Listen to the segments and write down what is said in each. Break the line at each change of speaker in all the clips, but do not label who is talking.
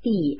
第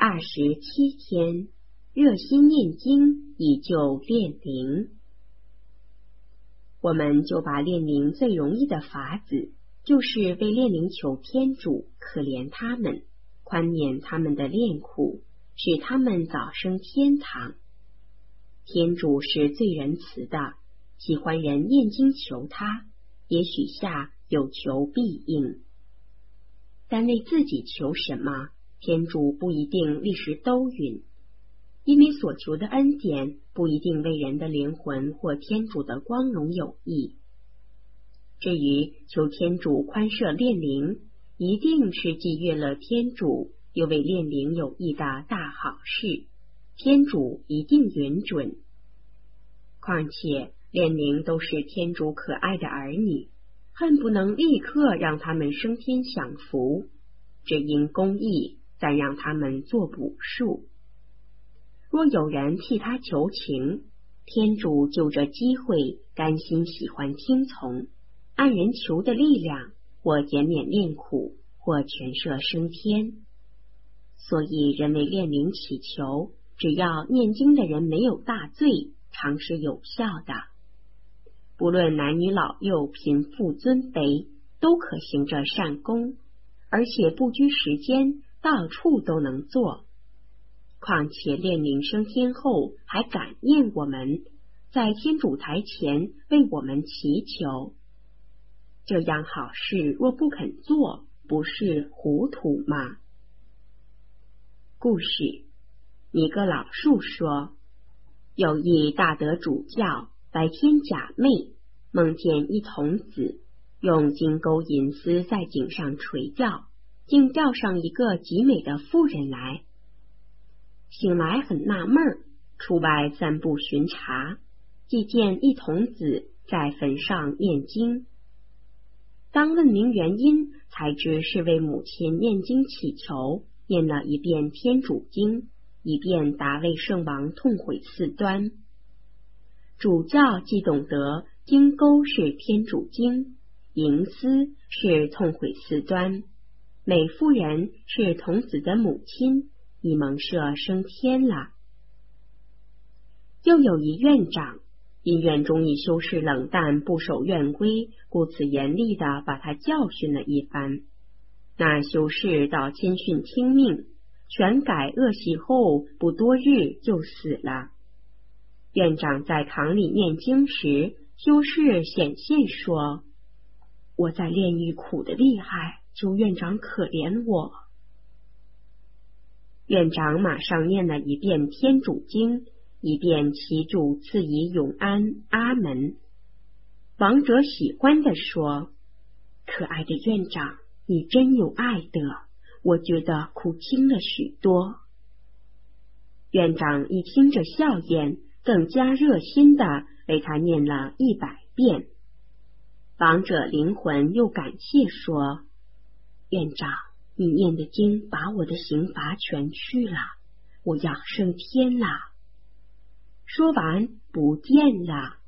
27天，热心念经以救炼灵。我们就把炼灵最容易的法子，就是为炼灵求天主可怜他们，宽免他们的炼苦，使他们早升天堂。天主是最仁慈的，喜欢人念经求他，也许下有求必应。但为自己求什么，天主不一定立时都允，因为所求的恩典不一定为人的灵魂或天主的光荣有益。至于求天主宽赦炼灵，一定是既悦了天主又为炼灵有益的大好事，天主一定允准。况且炼灵都是天主可爱的儿女，恨不能立刻让他们升天享福，只因公义暂让他们做补数。若有人替他求情，天主就这机会甘心喜欢听从，按人求的力量，或减免炼苦，或全赦升天。所以人为炼灵祈求，只要念经的人没有大罪，常是有效的。不论男女老幼贫富尊卑，都可行这善功，而且不拘时间，到处都能做。况且炼灵升天后还感念我们，在天主台前为我们祈求，这样好事若不肯做，不是糊涂吗？故事：米格老树说，有一大德主教白天假寐，梦见一童子用金钩银丝在颈上垂吊，竟吊上一个极美的妇人来。醒来很纳闷，出外散步巡查，即见一童子在坟上念经。当问明原因，才知是为母亲念经祈求，念了一遍天主经，以便达为圣王痛悔四端。主教既懂得金钩是天主经，银丝是痛悔四端，美妇人是童子的母亲，已蒙赦升天了。又有一院长，因院中一修士冷淡不守院规，故此严厉地把他教训了一番。那修士到谦逊听命，全改恶习后，不多日就死了。院长在堂里念经时，修士显现说：“我在炼狱苦得厉害，求院长可怜我。”院长马上念了一遍天主经，以便祈主赐以永安，阿门。王者喜欢地说：“可爱的院长，你真有爱德，我觉得苦轻了许多。”院长一听着笑颜，更加热心地为他念了100遍。王者灵魂又感谢说：“院长，你念的经把我的刑罚全去了，我要升天了。”说完不见了。